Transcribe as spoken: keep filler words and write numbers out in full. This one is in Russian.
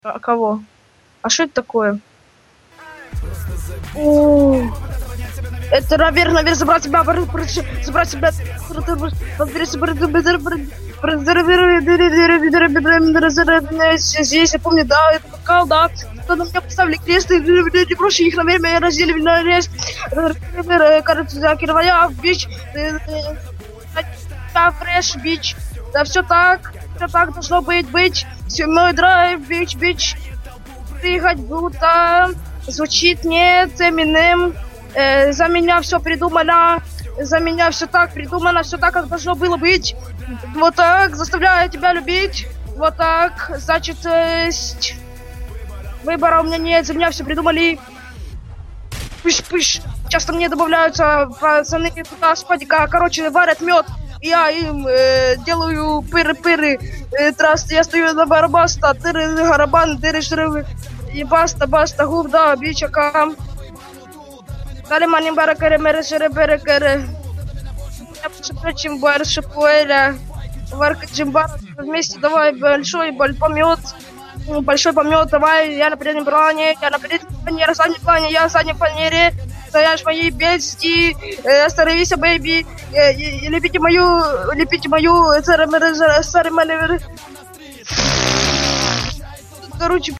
А кого? А что это такое? О, это наверх, наверх, забрать себя, забрать себя, здесь, я помню, да, это покал, да, то на меня поставили крест, и проще их, наверное, разделили на крест, кажется, Кировая, бич, фреш, бич, да, все так, все так должно быть, быть, все, мой драйв, бич, бич, прыгать будто, звучит нет, Эминем, э, за меня все придумано, за меня все так придумано, все так, как должно было быть, вот так, заставляю тебя любить, вот так, значит, э, выбора у меня нет, за меня все придумали, пыш-пыш, часто мне добавляются пацаны туда, спадика, короче, варят мед, я им э, делаю пыры-пыры, э, трасс, я стою на барабаста, тыры, гарабан, тыры, шрывы, и баста, баста, губ, да, бичака. Дали маним баракере, мере, шере, берекере. Я прочим барши пуэля. Варка джимбар, вместе давай большой помет. Большой помет, давай, я на переднем плане, я на переднем плане, я на заднем плане, я на заднем плане. Стоишь мои бести, остановись, бэйби, лепите мою, лепите мою, царемеры, царемеры. Короче,